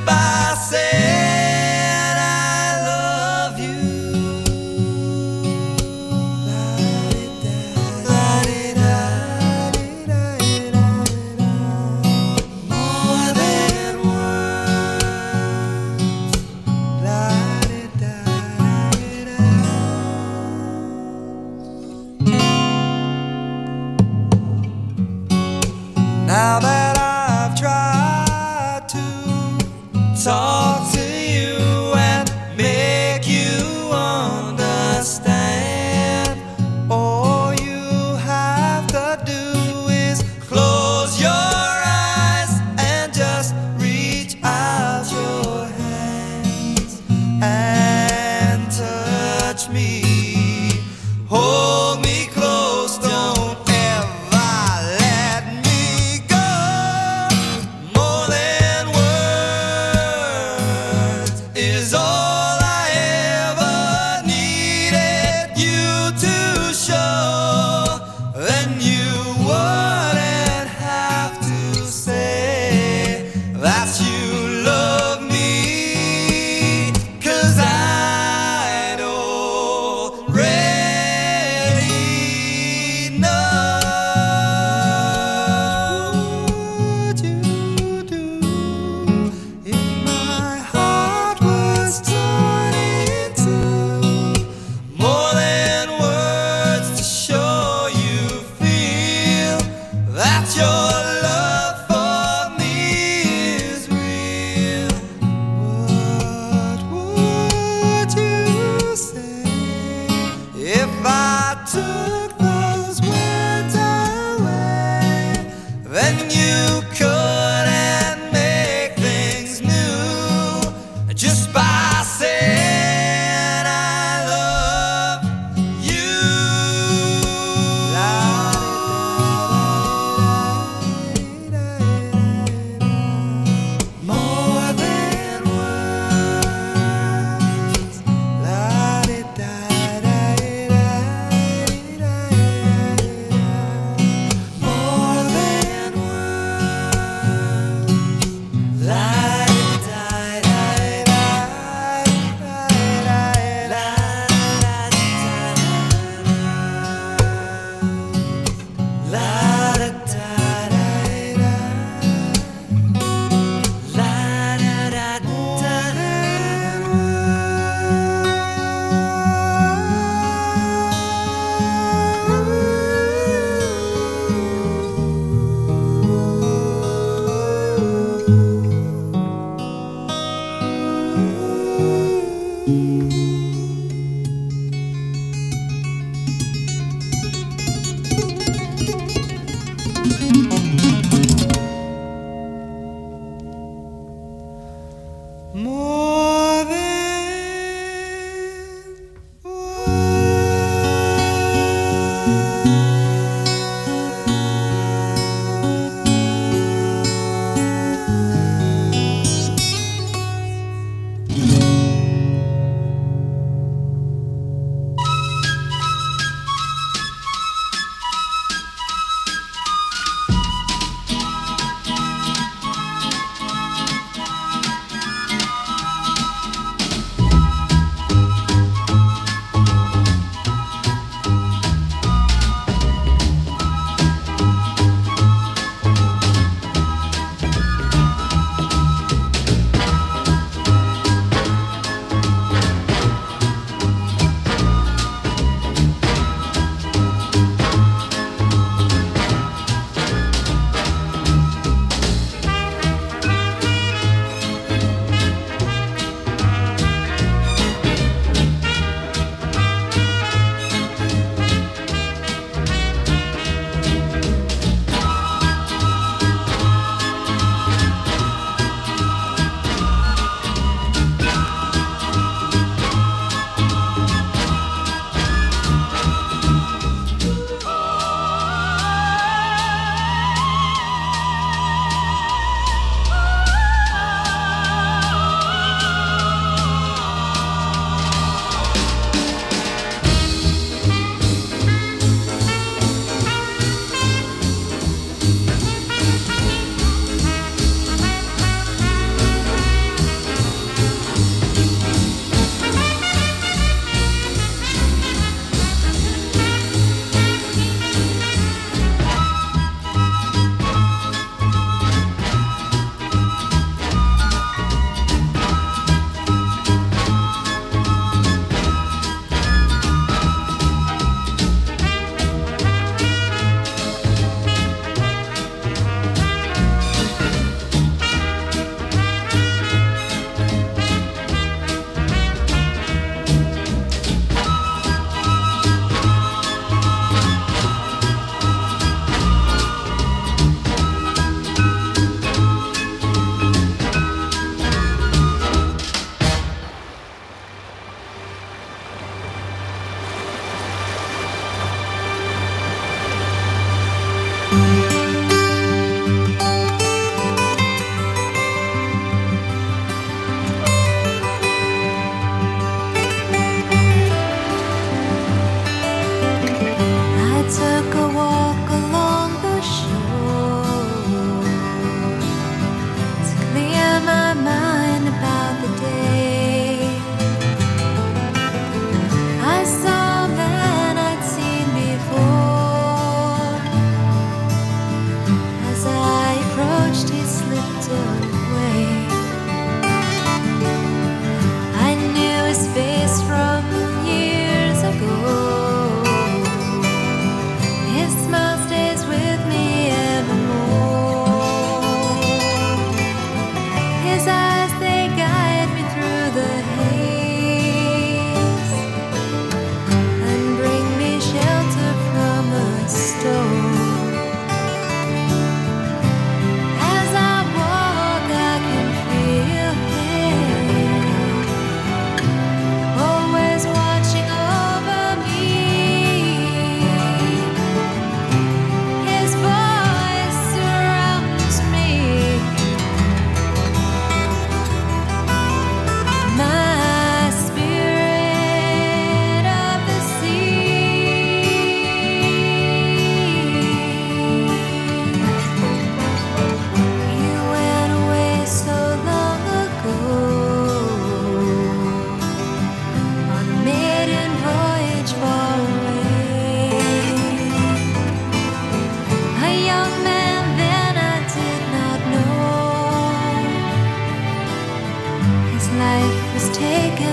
by saying I love you. More than now that I've tried to talk to you and make you understand, all you have to do is close your eyes and just reach out your hands and touch me. Hold me close, don't ever let me go. More than words is all I ever needed you to show. Then you wouldn't have to say that you love me, 'cause I'd already know. What would you do if my heart was torn in two? More than words to show you feel that your love for me is real. What would you say if I took those words away? Then you couldn't make things new just by saying I love you. More than words. More than more than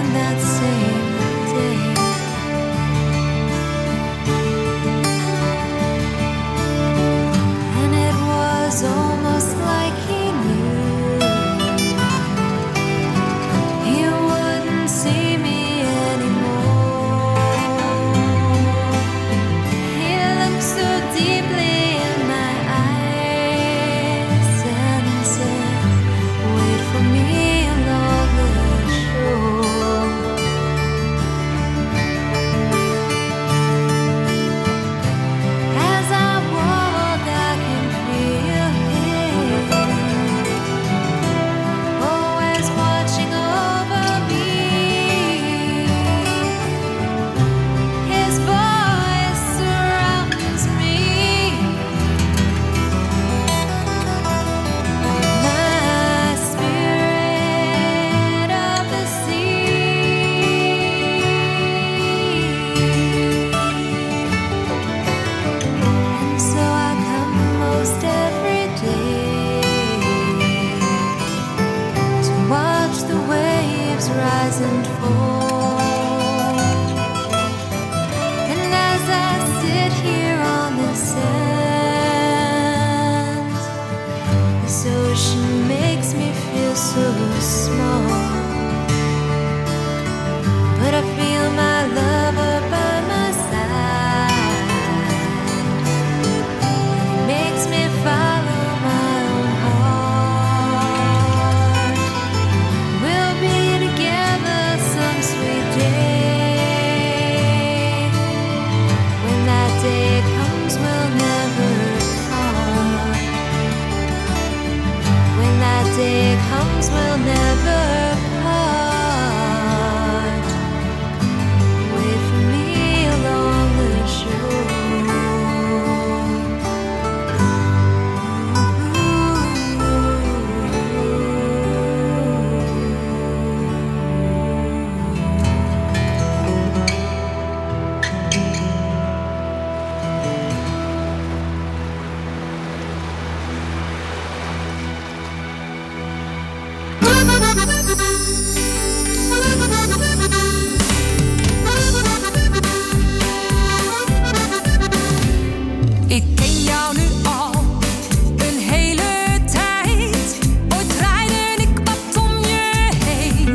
that same day. And it was almost like he knew he wouldn't see me anymore. He looked so deeply in my eyes and said, "Wait for me along the shore." As I walk, I can feel him always watching over me. His voice surrounds me. My spirit of the sea. And so I come most every day to watch the waves rise and fall. And as I sit here on the sand, this ocean makes me feel so small. But I feel my lover by my side. He makes me follow my own heart. We'll be together some sweet day. When that day comes, we'll never part. When that day comes, we'll never part. Wait for me along the Ik ken jou nu al een hele tijd. Ooit draaide ik wat om je heen.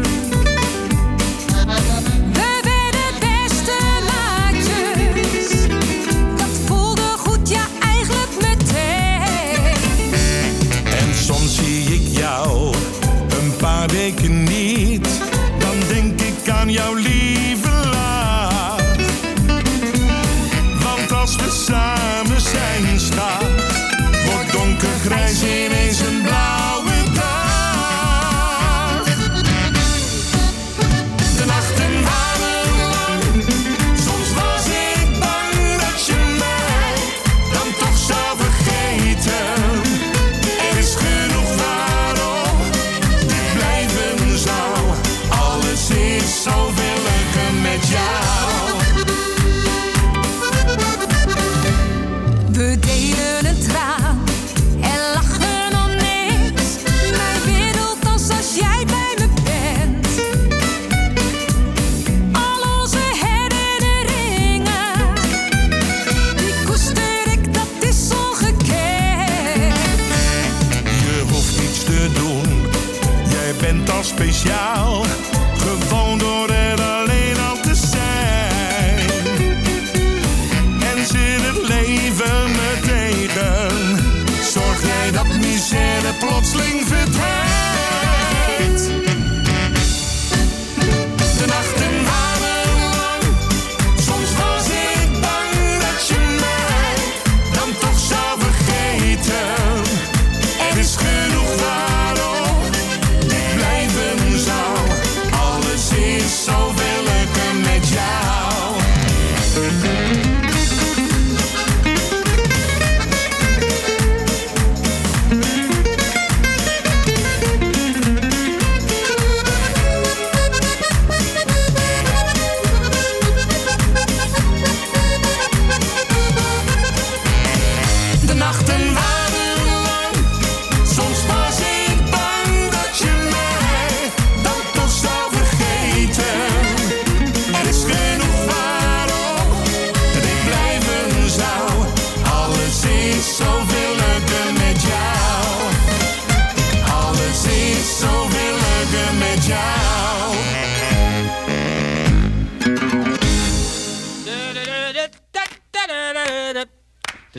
We werden beste maatjes. Dat voelde goed, ja eigenlijk meteen. En soms zie ik jou een paar weken niet. Dan denk ik aan jouw lieve lach. Want als we samen zijn staat, wordt donkergrijs ineens een blauwe dag. De nachten waren lang, soms was ik bang dat je mij dan toch zou vergeten. Er is genoeg waarom dit blijven zou. Alles is zo veel leuker met jou. We delen een traan en lachen om niks. Mijn wereld als jij bij me bent. Al onze herinneringen, die koester ik, dat is ongekend. Je hoeft niets te doen, jij bent al speciaal. Gewoon door er alleen al te zijn. En zit het leven me tegen, zorg jij dat misère plotseling verdwijnt. De nachten waren lang, soms was ik bang dat je mij dan toch zou vergeten. Er is genoeg waarom dit blijven zou. Alles is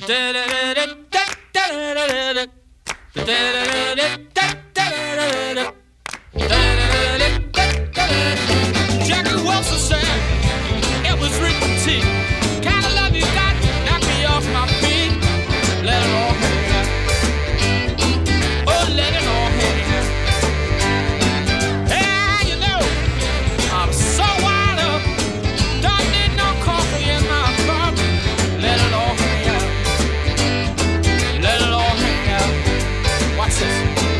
Jackie Wilson said it was written T. Kind of love you got knock me off my feet. Let it all hang out. Oh, let it all hang out. Yeah, you know, I'm so wired up. Don't need no coffee in my cup. Let it all hang out. Let it all hang out. Watch this.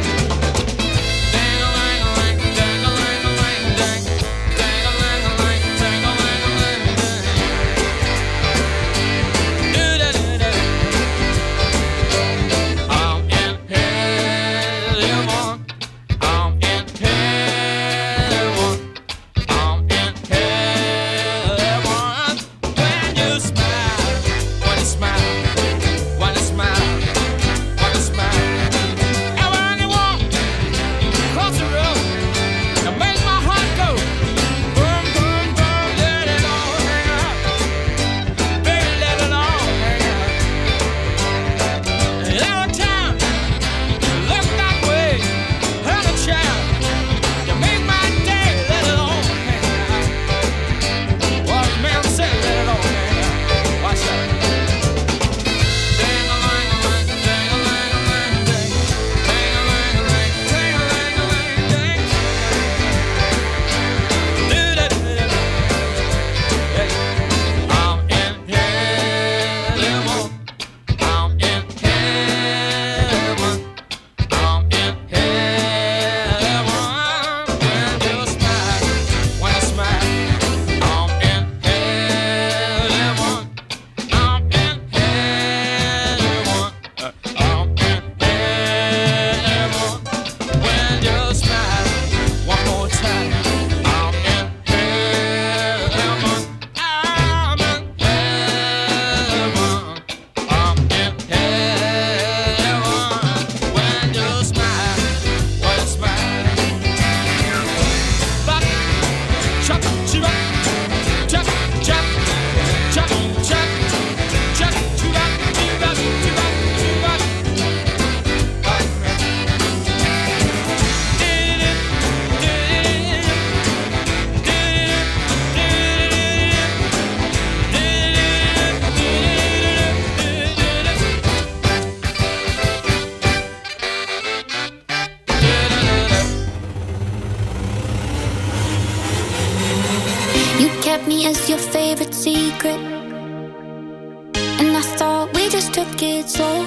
kept me as your favorite secret, and I thought we just took it slow.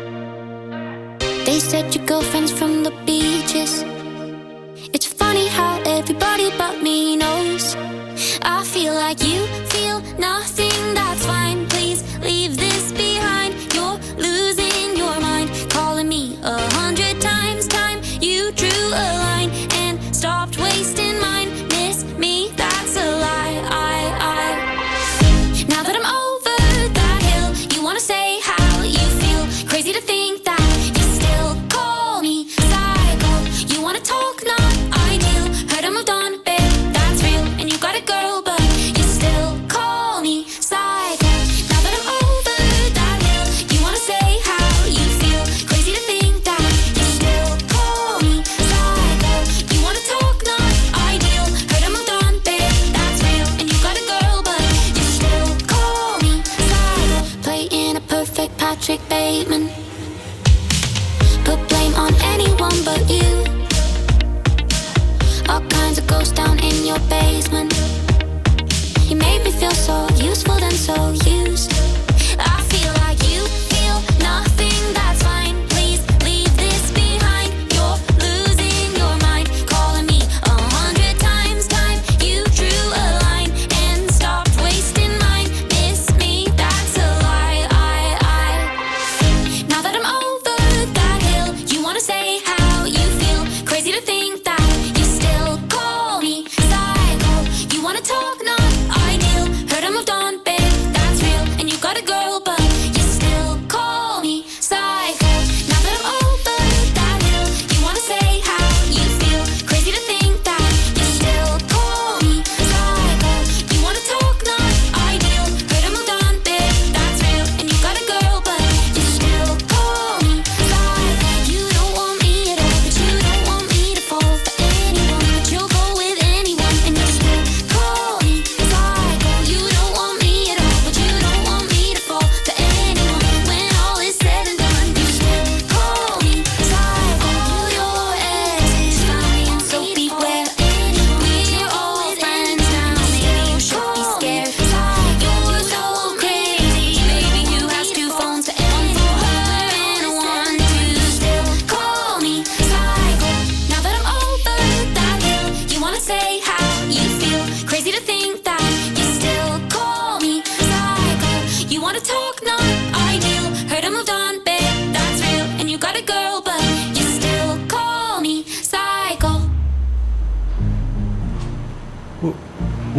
They said your girlfriend's from the beaches. It's funny how everybody but me knows. I feel like you feel nothing, that's fine. Please leave this behind. You're losing your mind, calling me 100 times. Time you drew a line and stopped wasting mine. Miss me, that's a lie. Now that I'm over that hill, you wanna say how you feel. Crazy to think that you still call me psycho. You wanna talk, not ideal. Heard I moved on, babe, that's real. And you got a girl, but you still call me psycho. Now that I'm over that hill, you wanna say how you feel. Crazy to think that you still call me psycho. You wanna talk, not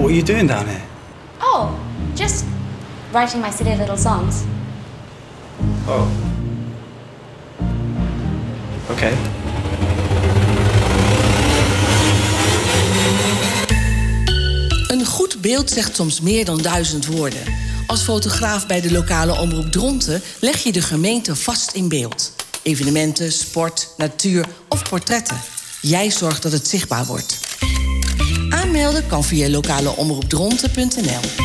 What are you doing down here? Oh, just writing my silly little songs. Oh. Okay. Een goed beeld zegt soms meer dan 1000 woorden. Als fotograaf bij de lokale omroep Dronten leg je de gemeente vast in beeld. Evenementen, sport, natuur of portretten. Jij zorgt dat het zichtbaar wordt. Aanmelden kan via lokaleomroepdronten.nl.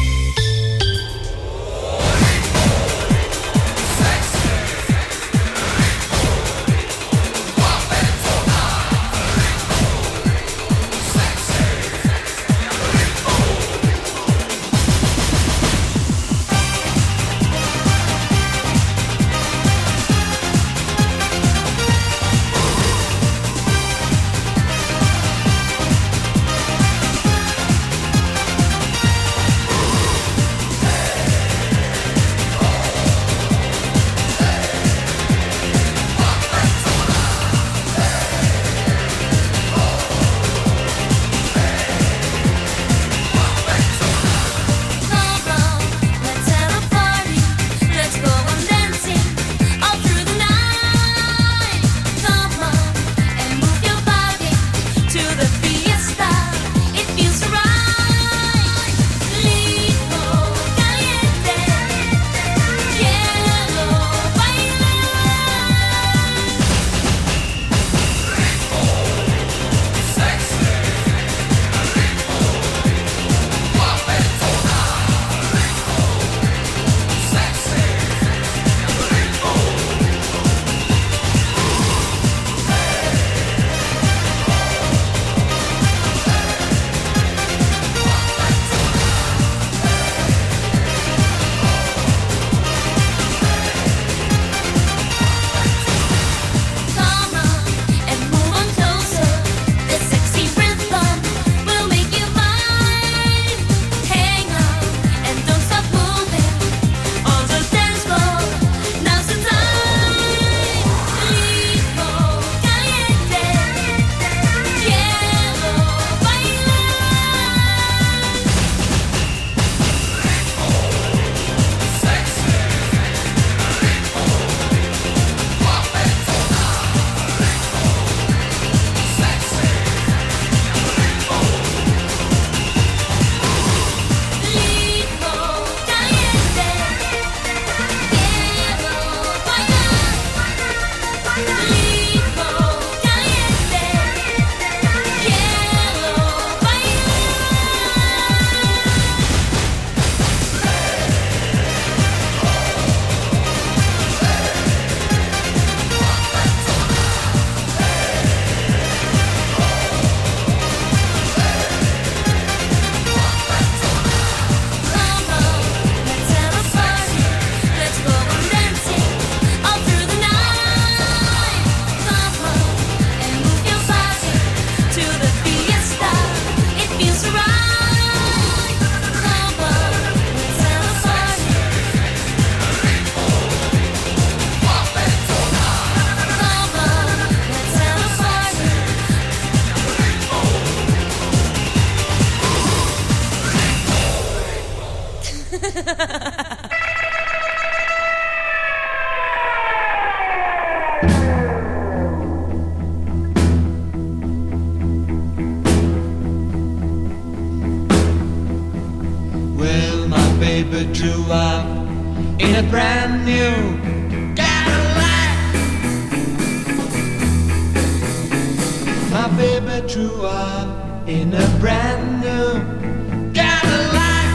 Well, my baby drew up in a brand new Cadillac. My baby drew up in a brand new Cadillac.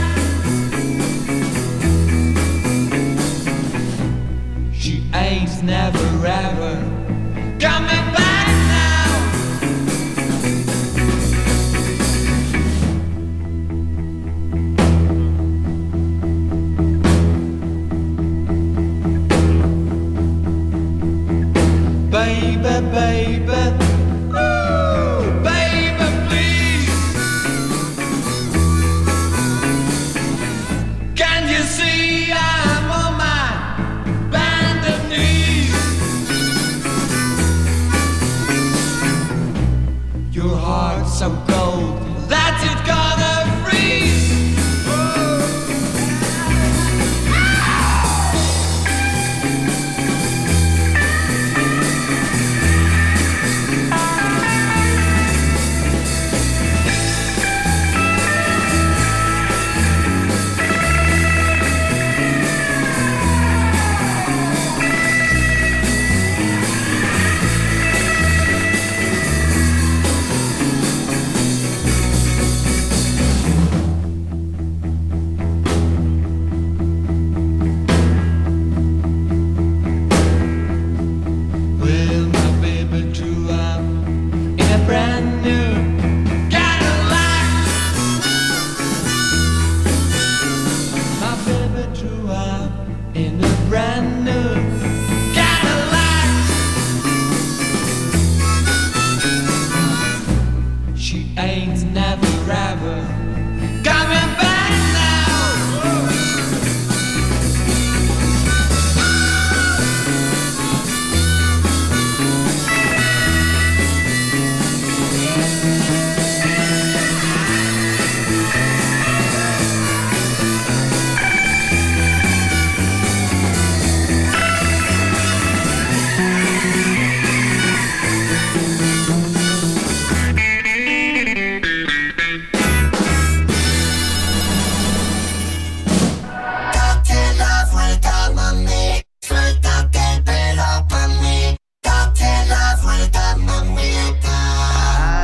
She ain't never ever coming back now. Baby, baby, ooh, baby, please. Can you see I'm on my bended knees? Your heart's so cold that it's gonna freeze.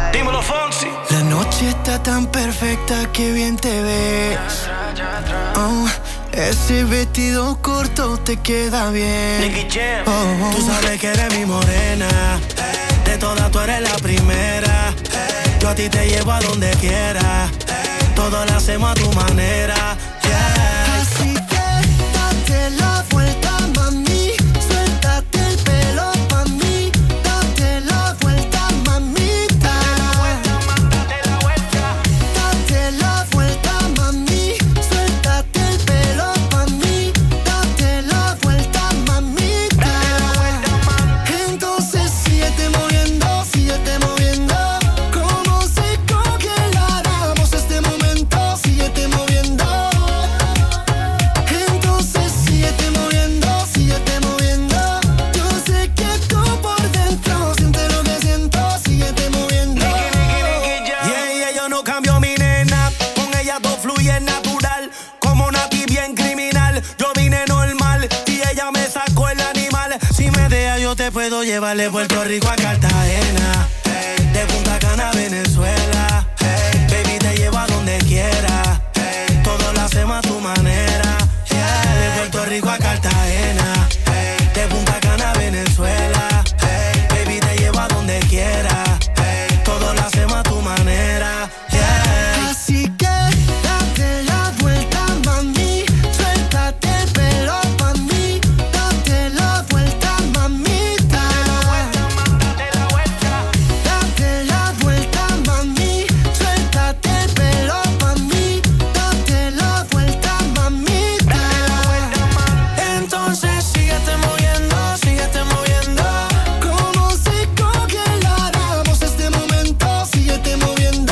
Dímelo, Fonsi. La noche está tan perfecta que bien te ves. Oh, ese vestido corto te queda bien. Nicky Jam. Oh, Tú sabes que eres mi morena. De todas tú eres la primera. Yo a ti te llevo a donde quieras. Todo lo hacemos a tu manera. Yeah. Así que date la vuelta, mami. Suéltate el pelo pa' mí. Date la vuelta, mamita. Date la vuelta, mami. Suéltate el pelo pa' mí. Date la vuelta, mamita. Entonces síguete moviendo, síguete moviendo. Como si congeláramos este momento. Síguete moviendo. Entonces síguete moviendo, síguete moviendo. Yo sé que tú por dentro sientes lo que siento. Síguete moviendo. Yeah, yo no cambio mi nena. Con ella todo fluye natural. Como Nati bien criminal. Yo vine normal y ella me sacó el animal. Si me deja yo te puedo llevar de Puerto Rico a Cartagena. De Punta Cana a Venezuela. Baby, te llevo a donde quiera. Todo lo hacemos a tu manera. De Puerto Rico a Cartagena. De Punta Cana a Venezuela. Baby, te llevo a donde quiera. Todo lo hacemos a tu manera. Así que date la vuelta, mami. Suéltate el pelo pa' mí. Date la vuelta, mamita. Date la vuelta, mami. Suéltate el pelo pa' mí. Date la vuelta, mamita. Entonces síguete moviendo, síguete moviendo. Como si congeláramos este momento. Síguete moviendo.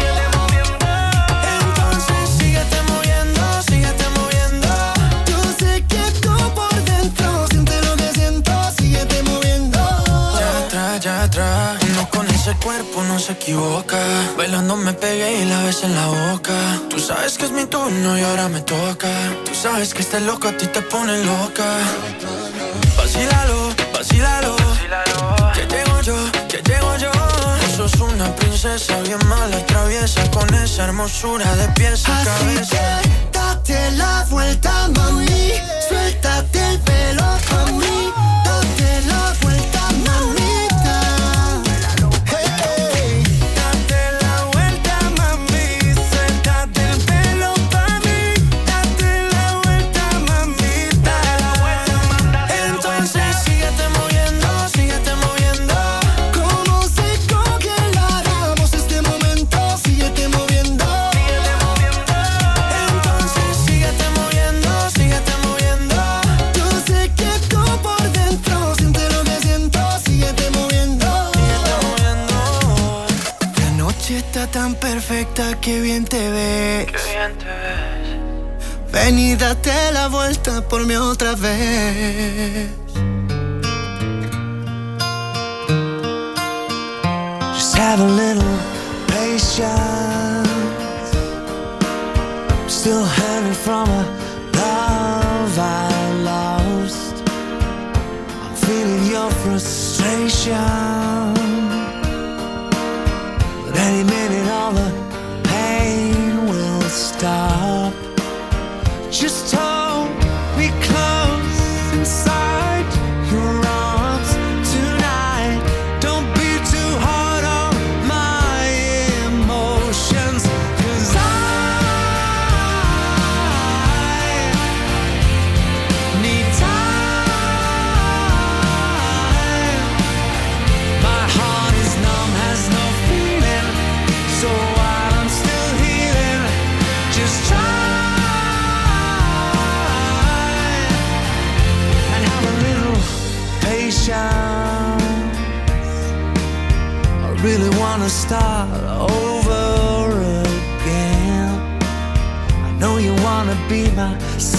Entonces síguete moviendo, síguete moviendo. Yo sé que tú por dentro sientes lo que siento. Síguete moviendo. Ya atrás, uno con ese cuerpo no se equivoca. Bailando me pegué y la besé en la boca. Tú sabes que es mi turno y ahora me toca. Tú sabes que este loco a ti te pone loca. Vacílalo, vacílalo. Que llego yo, que llego yo. Tú sos una princesa bien mala y traviesa. Con esa hermosura de pies a Así cabeza. que date la vuelta, mami. Suéltate el pelo pa' mí. Date la vuelta, mamita. Hey. Date la vuelta, mami. Suéltate el pelo pa' mí. Date la vuelta, mamita. Entonces síguete moviendo, síguete moviendo. Como si congeláramos este momento. Síguete moviendo. Entonces síguete moviendo, síguete moviendo. Yo sé que tú por dentro sientes lo que siento. Síguete moviendo. La noche está tan perfecta que bien te ves. Ven y date la vuelta por mí otra vez. Just have a little patience. I'm still hanging from a love I lost. I'm feeling your frustration. But any minute all the pain will stop. Just hold me close inside your arms tonight. Don't be too hard on my emotions, 'cause I need time. My heart is numb, has no feeling. So while I'm still healing, just try and have a little patience. I really wanna start over again. I know you wanna be my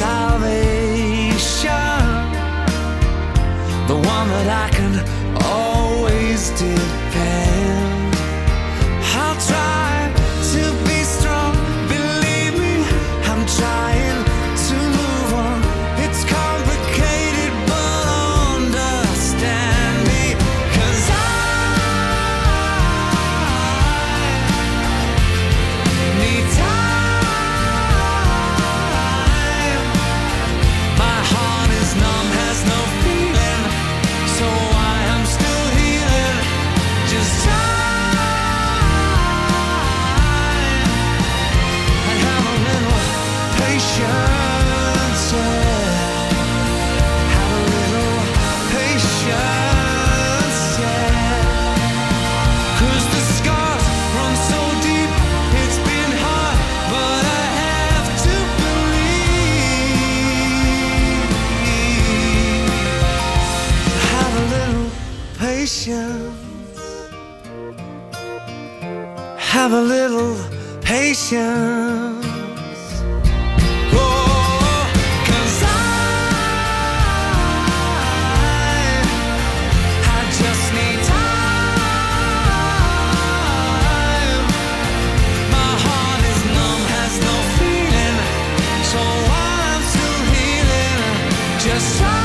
salvation, the one that I can always depend. I'll try to be strong, believe me, I'm trying to move on. It's complicated, but understand me, 'cause I have a little patience. Oh, 'cause I just need time. My heart is numb, has no feeling, so I'm still healing. Just try.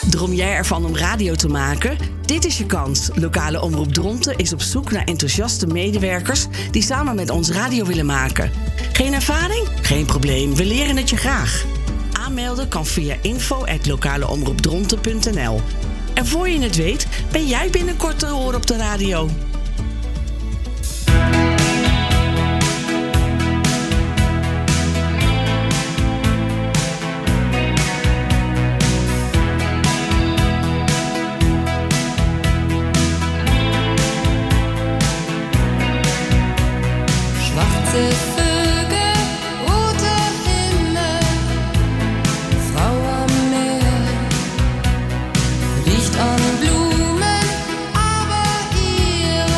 Droom jij ervan om radio te maken? Dit is je kans. Lokale Omroep Dronten is op zoek naar enthousiaste medewerkers die samen met ons radio willen maken. Geen ervaring? Geen probleem, we leren het je graag. Aanmelden kan via info@lokaleomroepdronten.nl. En voor je het weet, ben jij binnenkort te horen op de radio. Schwarze Vögel, roter Himmel, Frau am Meer, riecht an Blumen, aber ihre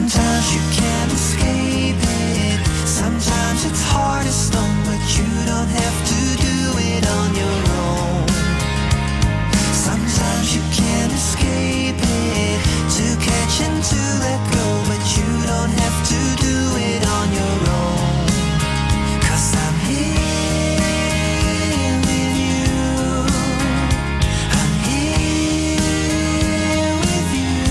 Sometimes you can't escape it. Sometimes it's hard to stone, but you don't have to do it on your own. Sometimes you can't escape it. To catch and to let go, but you don't have to do it on your own. 'Cause I'm here with you. I'm here with you.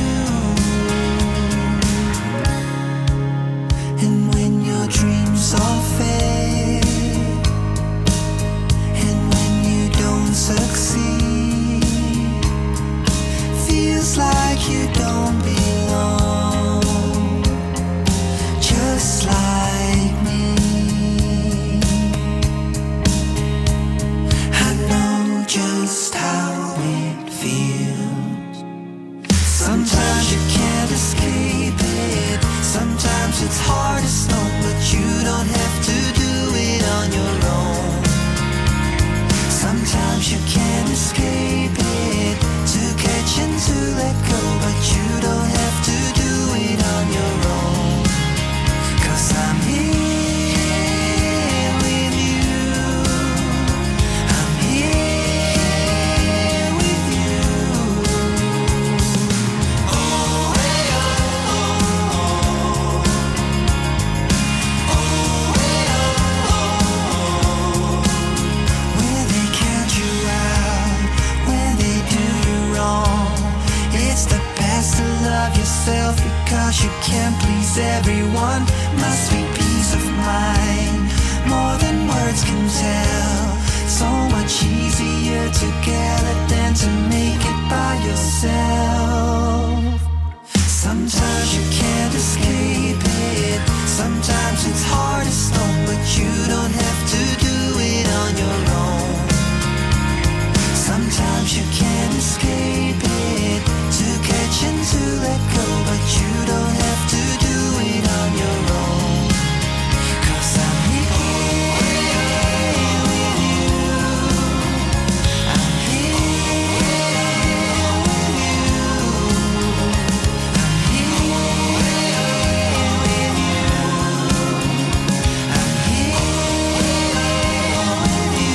And when your dreams all fade, and when you don't succeed, feels like you don't belong, just like me. I know just how it feels. Sometimes you can't escape it. Sometimes it's hard to stone, but you don't have to do it on your own. Sometimes you can't escape it. To catch and to let go, but you don't have to do it on your own. 'Cause I'm here with you. I'm here with you. Oh, hey, oh, oh, oh. Oh, hey, oh, oh. Where they count you out, where they do you wrong. It's the best to love yourself, because you can't please everyone. Must be peace of mind, more than words can tell. So much easier together than to make it by yourself. Sometimes you can't escape it. Sometimes it's hard to stone, but you don't have to do it on your own. Sometimes you can't escape it. To catch and to let go, but you don't have to do it on your own. 'Cause I'm here with you. I'm here with you. I'm here with you. I'm here with you.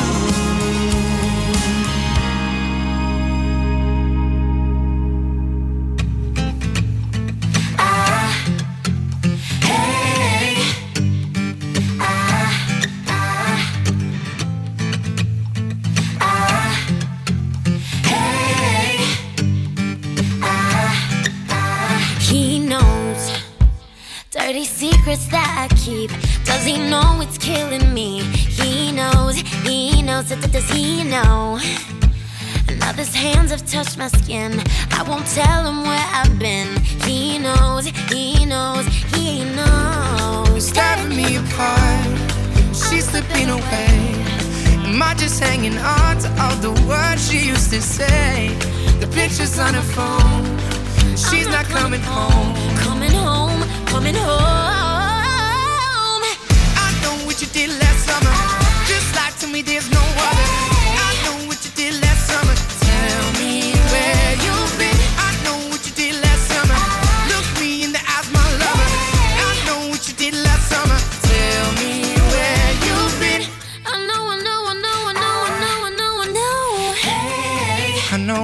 He knows dirty secrets that I keep. Does he know it's killing me? He knows, does he know? Another's hands have touched my skin. I won't tell him where I've been. He knows, he knows. Tearing me apart, she's slipping away. Am I just hanging on to all the words she used to say? The pictures on her phone, she's not coming home. Coming home, coming home. I know what you did last summer. Just lie to me, there's no other. I know what you did last summer. Tell me where you've been. I know what you did last summer. Look me in the eyes, my lover. I know what you did last summer. Tell me where you've been. I know. Hey, I know.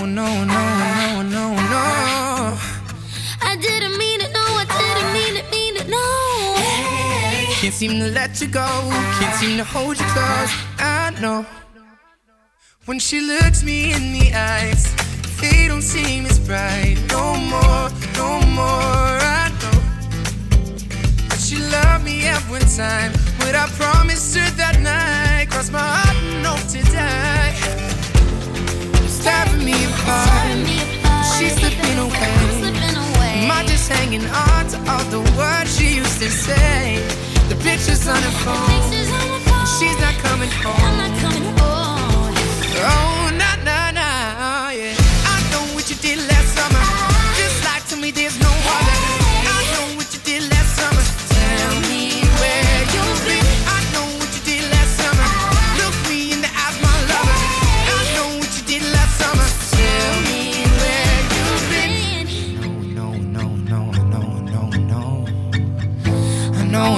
I didn't mean it, no, I didn't mean it, no. Hey. Can't seem to let you go, can't seem to hold you close. I know when she looks me in the eyes, they don't seem as bright. No more. I know that she loved me every time. What I promised her that night, crossed my heart and hope to die. It's tearing me apart, she's slipping away. Am I just hanging on to all the words she used to say? The pictures on her phone, she's not coming home. Oh, nah, yeah. I know what you did last summer. Just lie to me, there's no other. I know what you did last summer. Tell me where you've been. I know what you did last summer. Look me in the eyes, my lover. I know what you did last summer. Tell me where you've been. No. know,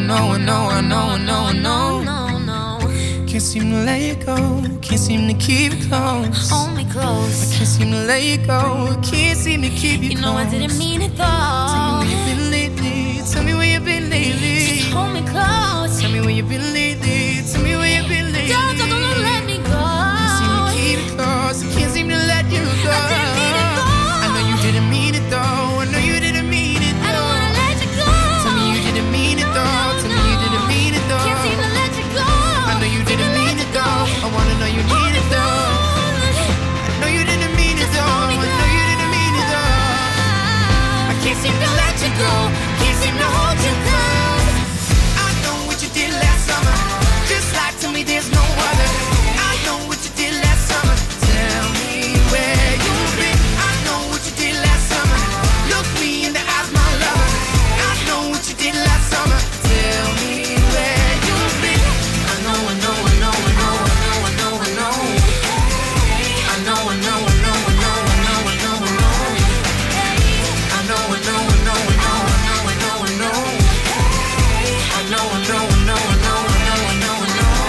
can't seem to let you go, can't seem to keep it close. Hold me close. I can't seem to let you go, can't seem to keep you close. You know I didn't mean it though. Tell me where you've been lately, tell me where you've been lately. Just hold me close. Tell me where you've been lately, tell me where you've been lately. Don't let me go. Can't seem to keep it close, I can't seem to let you go. I didn't mean it though. I know you didn't mean it though, I know you didn't mean it though. I don't wanna let you go. Tell me you didn't mean it though, tell me you didn't mean it though. Can't seem to let you go. I know you didn't mean it though, I wanna know you need it though. I know you didn't mean it though, I know you didn't mean it though. I can't seem to let you go, can't seem to hold you close. I know what you did last summer, just like to me there's no other. I know what you did last summer, tell me where you've been. I know what you did last summer, look me in the eyes, my lover. I know what you did last summer, tell me where you've been. I know, I know, I know, I know, I know, I know, I know. I know, I know, I know, I know, I know, I know, I know. I know, I know, I know, I know, I know, I know, I know. I know, I know, I know, I know, I know, I know, I know.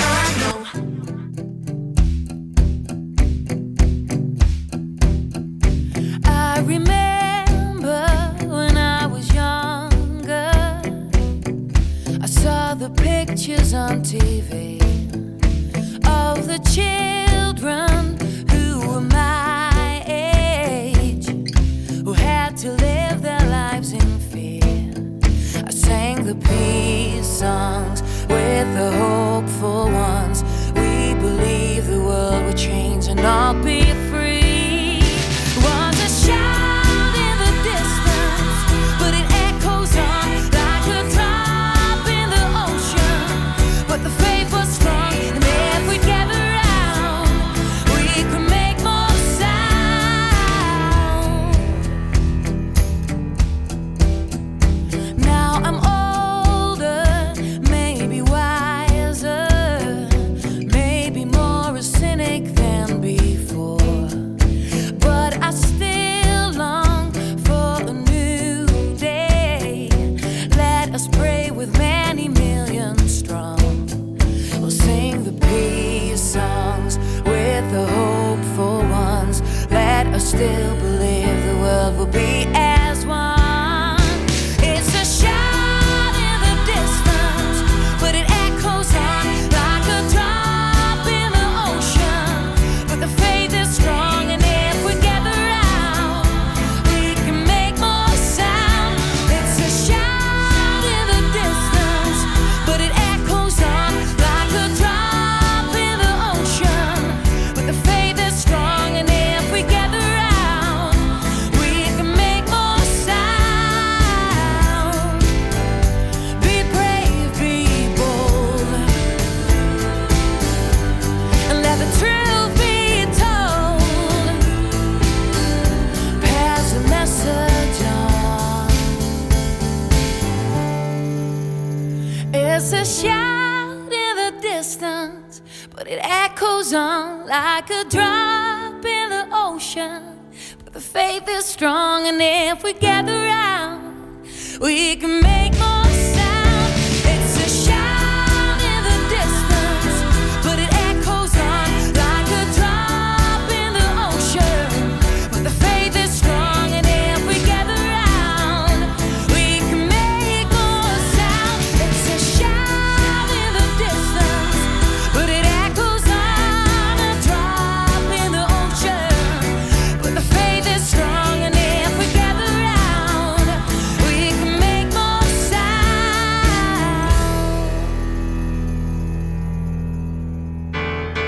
I remember when I was younger, I saw the pictures on TV of the children who were my age, who had to live their lives in fear. I sang the peace songs with the hopeful ones. We believed the world would change and all be free. Was a shout in the distance, but it echoes on like a drop in the ocean. But the faith was strong, and if we gather round, we could make more sound. Now I'm older, maybe wiser, maybe more a cynic than before. But I still long for a new day. Let us pray with many millions strong. We'll sing the peace songs with the hopeful ones. Let us still believe the world will be as one. It's a shout in the distance, but it echoes on like a drop in the ocean. But the faith is strong, and if we gather round, we can make more sound. It's a shout in the distance, but it echoes on like a drop in the ocean. But the faith is strong, and if we gather round, we can make more sound. Be brave, be bold, and let the truth be told. Pass the message on. It's a shout in the distance, but it echoes on like a drop in the ocean. But the faith is strong, and if we gather round, we can make more sound. It's a shout in the distance, but it echoes on like a drop in the ocean. But the faith is strong, and if we gather round, we can make more sound. It's a shout in the distance, but it echoes on a drop in the ocean. But the faith is strong, and if we gather round, we can make more sound.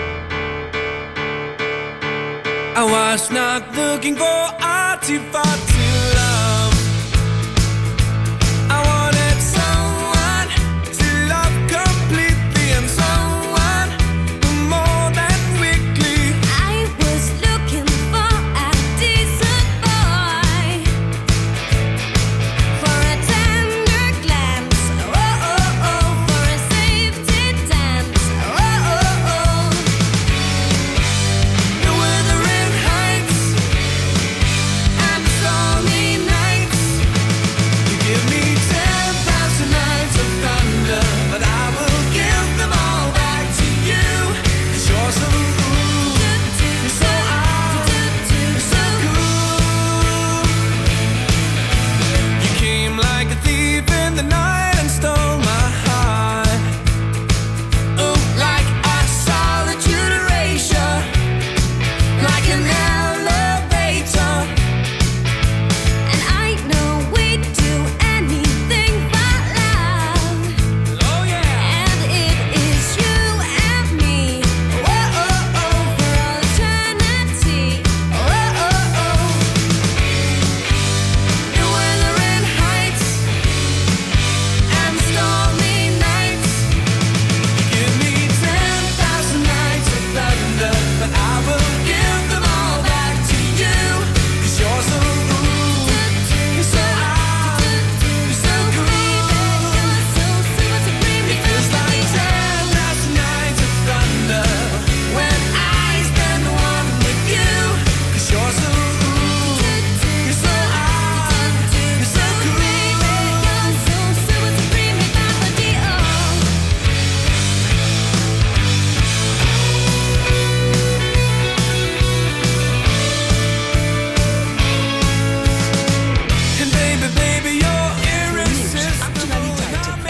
I was not looking for artifacts